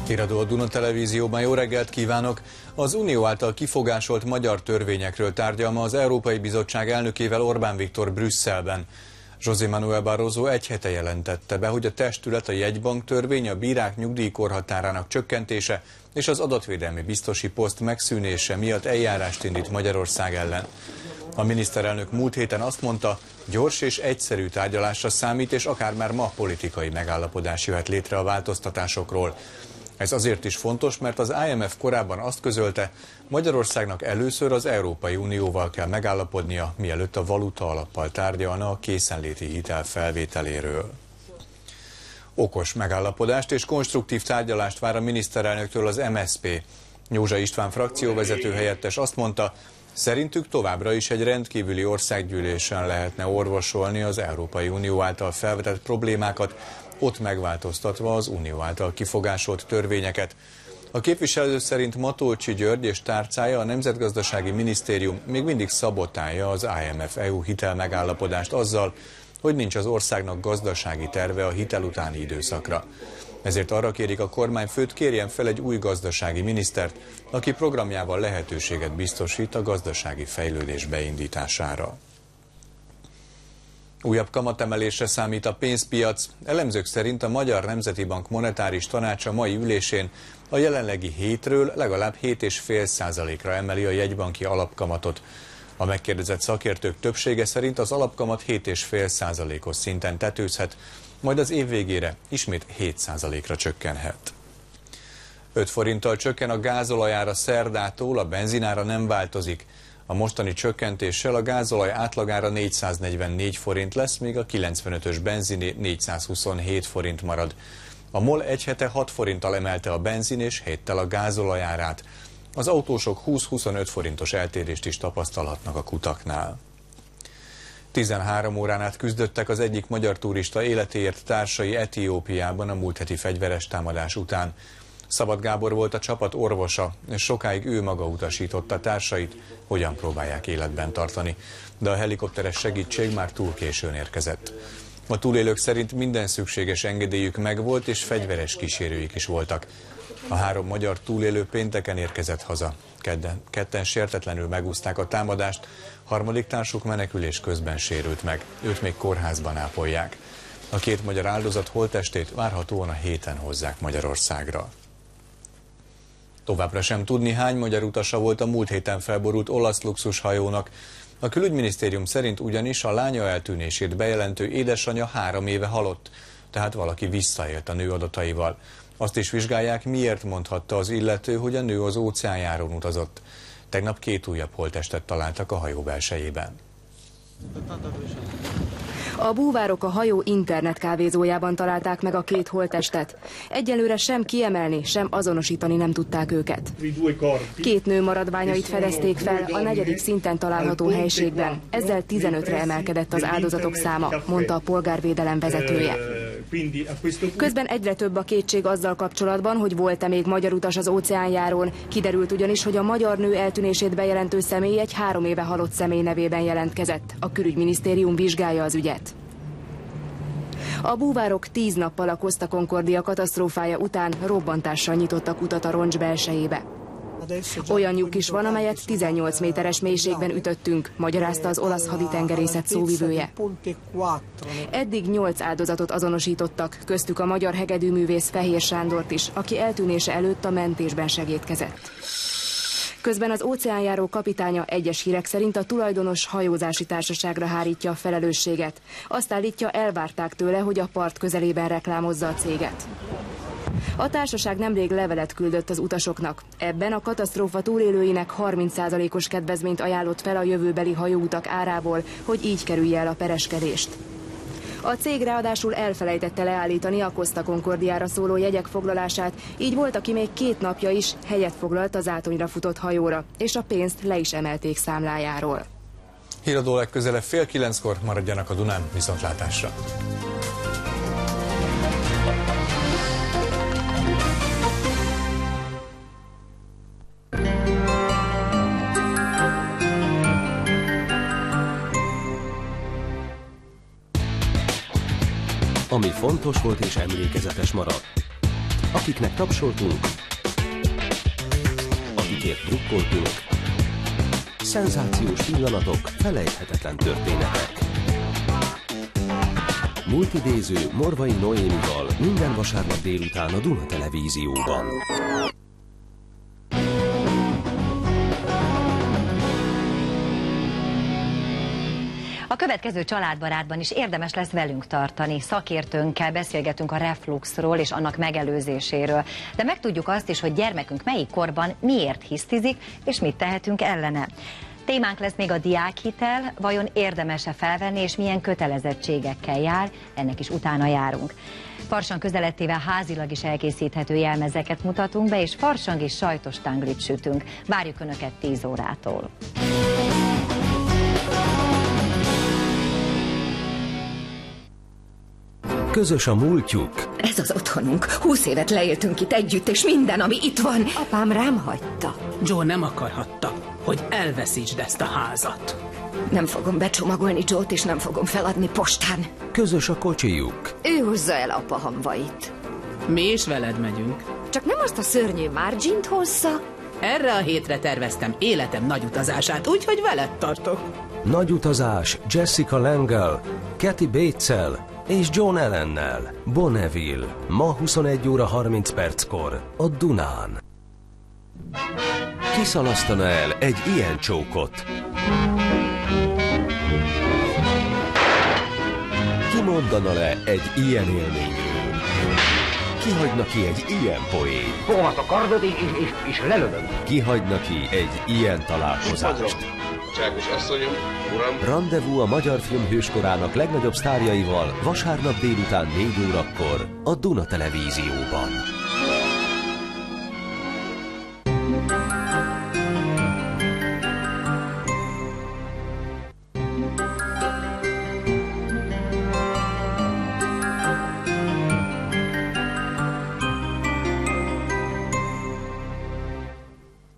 Híradó a Duna Televízióban, jó reggelt kívánok! Az Unió által kifogásolt magyar törvényekről tárgyal ma az Európai Bizottság elnökével Orbán Viktor Brüsszelben. José Manuel Barroso egy hete jelentette be, hogy a testület a jegybank törvény, a bírák nyugdíjkorhatárának csökkentése és az adatvédelmi biztosi poszt megszűnése miatt eljárást indít Magyarország ellen. A miniszterelnök múlt héten azt mondta, gyors és egyszerű tárgyalásra számít, és akár már ma politikai megállapodás jöhet létre a változtatásokról. Ez azért is fontos, mert az IMF korábban azt közölte, Magyarországnak először az Európai Unióval kell megállapodnia, mielőtt a valuta alappal tárgyalna a készenléti hitel felvételéről. Okos megállapodást és konstruktív tárgyalást vár a miniszterelnöktől az MSZP. Józsa István frakcióvezető helyettes azt mondta, szerintük továbbra is egy rendkívüli országgyűlésen lehetne orvosolni az Európai Unió által felvetett problémákat, ott megváltoztatva az Unió által kifogásolt törvényeket. A képviselő szerint Matolcsy György és tárcája, a Nemzetgazdasági Minisztérium még mindig szabotálja az IMF-EU hitelmegállapodást azzal, hogy nincs az országnak gazdasági terve a hitel utáni időszakra. Ezért arra kérik a kormányfőt, kérjen fel egy új gazdasági minisztert, aki programjával lehetőséget biztosít a gazdasági fejlődés beindítására. Újabb kamatemelésre számít a pénzpiac. Elemzők szerint a Magyar Nemzeti Bank monetáris tanácsa mai ülésén a jelenlegi 7-ről legalább 7,5%-ra emeli a jegybanki alapkamatot. A megkérdezett szakértők többsége szerint az alapkamat 7,5%-os szinten tetőzhet, majd az év végére ismét 7%-ra csökkenhet. 5 forinttal csökken a gázolajára szerdától, a benzinára nem változik. A mostani csökkentéssel a gázolaj átlagára 444 forint lesz, míg a 95-ös benziné 427 forint marad. A MOL egy hete 6 forinttal emelte a benzin és 7-tel a gázolajárát. Az autósok 20-25 forintos eltérést is tapasztalhatnak a kutaknál. 13 órán át küzdöttek az egyik magyar turista életéért társai Etiópiában a múlt heti fegyveres támadás után. Szabad Gábor volt a csapat orvosa, és sokáig ő maga utasította társait, hogyan próbálják életben tartani. De a helikopteres segítség már túl későn érkezett. A túlélők szerint minden szükséges engedélyük megvolt, és fegyveres kísérőik is voltak. A 3 magyar túlélő pénteken érkezett haza. Ketten sértetlenül megúszták a támadást, harmadik társuk menekülés közben sérült meg. Őt még kórházban ápolják. A 2 magyar áldozat holttestét várhatóan a héten hozzák Magyarországra. Továbbra sem tudni, hány magyar utasa volt a múlt héten felborult olasz luxushajónak. A külügyminisztérium szerint ugyanis a lánya eltűnését bejelentő édesanyja 3 éve halott, tehát valaki visszaélt a nő adataival. Azt is vizsgálják, miért mondhatta az illető, hogy a nő az óceánjáron utazott. Tegnap 2 újabb holttestet találtak a hajó belsejében. A búvárok a hajó internetkávézójában találták meg a 2 holttestet. Egyelőre sem kiemelni, sem azonosítani nem tudták őket. 2 nő maradványait fedezték fel a 4. szinten található helységben. Ezzel 15-re emelkedett az áldozatok száma, mondta a polgárvédelem vezetője. Közben egyre több a kétség azzal kapcsolatban, hogy volt-e még magyar utas az óceánjárón. Kiderült ugyanis, hogy a magyar nő eltűnését bejelentő személy egy 3 éve halott személy nevében jelentkezett. A külügyminisztérium vizsgálja az ügyet. A búvárok 10 nappal a Costa Concordia katasztrófája után robbantással nyitottak utat a roncs belsejébe. Olyan lyuk is van, amelyet 18 méteres mélységben ütöttünk, magyarázta az olasz haditengerészet szóvivője. Eddig 8 áldozatot azonosítottak, köztük a magyar hegedűművész Fehér Sándort is, aki eltűnése előtt a mentésben segédkezett. Közben az óceánjáró kapitánya egyes hírek szerint a tulajdonos hajózási társaságra hárítja a felelősséget. Azt állítja, elvárták tőle, hogy a part közelében reklámozza a céget. A társaság nemrég levelet küldött az utasoknak. Ebben a katasztrófa túlélőinek 30%-os kedvezményt ajánlott fel a jövőbeli hajóutak árából, hogy így kerülje el a pereskedést. A cég ráadásul elfelejtette leállítani a Costa Concordiára szóló jegyek foglalását, így volt, aki még 2 napja is helyet foglalt az átonyra futott hajóra, és a pénzt le is emelték számlájáról. Híradó legközelebb 8:30-kor, maradjanak a Dunán, viszontlátásra! Ami fontos volt és emlékezetes maradt. akiknek tapsoltunk, akikért drukkoltunk. Szenzációs pillanatok, felejthetetlen történetek. Multidéző Morvai Noémival minden vasárnap délután a Duna Televízióban. A következő családbarátban is érdemes lesz velünk tartani. Szakértőnkkel beszélgetünk a refluxról és annak megelőzéséről. De megtudjuk azt is, hogy gyermekünk melyik korban miért hisztizik, és mit tehetünk ellene. Témánk lesz még a diákhitel, vajon érdemes-e felvenni, és milyen kötelezettségekkel jár, ennek is utána járunk. Farsang közelettével házilag is elkészíthető jelmezeket mutatunk be, és farsangi sajtos tanglit sütünk. Várjuk Önöket 10 órától. Közös a múltjuk. Ez az otthonunk. 20 évet leéltünk itt együtt, és minden, ami itt van, apám rám hagyta. Joe nem akarhatta, hogy elveszítsd ezt a házat. Nem fogom becsomagolni Joe-t, és nem fogom feladni postán. Közös a kocsijuk. Ő hozza el apa hamvait. Mi is veled megyünk. Csak nem azt a szörnyű Margint hozza. Erre a hétre terveztem életem nagy utazását, úgyhogy veled tartok. Nagy utazás Jessica Lange-el, Kathy Bates-el és John Allennel. Bonneville. Ma 21 óra 30 perckor a Dunán. Ki szalasztana el egy ilyen csókot? Ki mondana le egy ilyen élményről? Ki hagyna ki egy ilyen poén? Fogom azt a kardot, és lelövöm. Ki hagyna ki egy ilyen találkozást? Csákos asszonyom, uram. Randevú a magyar film hőskorának legnagyobb sztárjaival vasárnap délután 4 órakor a Duna Televízióban.